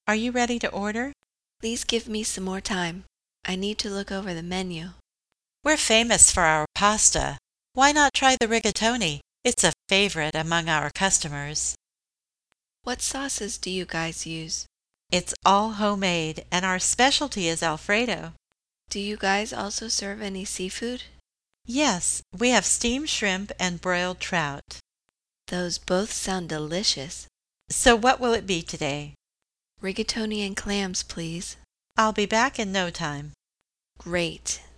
Are you ready to order? Please give me some more time. I need to look over the menu. We're famous for our pasta. Why not try the rigatoni? It's a favorite among our customers. What sauces do you guys use? It's all homemade, and our specialty is Alfredo. Do you guys also serve any seafood? Yes, we have steamed shrimp and broiled trout. Those both sound delicious. So what will it be today? Rigatoni and clams, please. I'll be back in no time. Great.